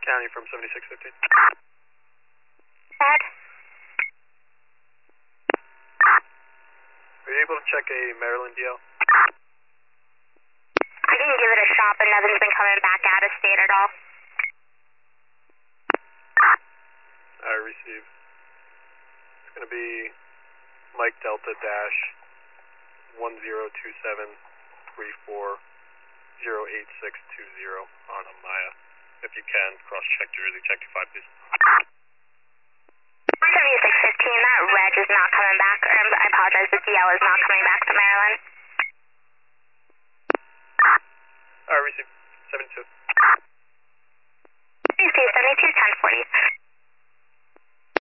County from 7615. Bad. Are you able to check a Maryland DL? I can give it a shot, but nothing's been coming back out of state at all. I receive. It's going to be Mike Delta dash 1027340860 on Amaya. If you can, cross check Jersey, check 25 please. 7615, that reg is not coming back. I apologize, the DL is not coming back to Maryland. I receive. 72. Receive 72, 1040.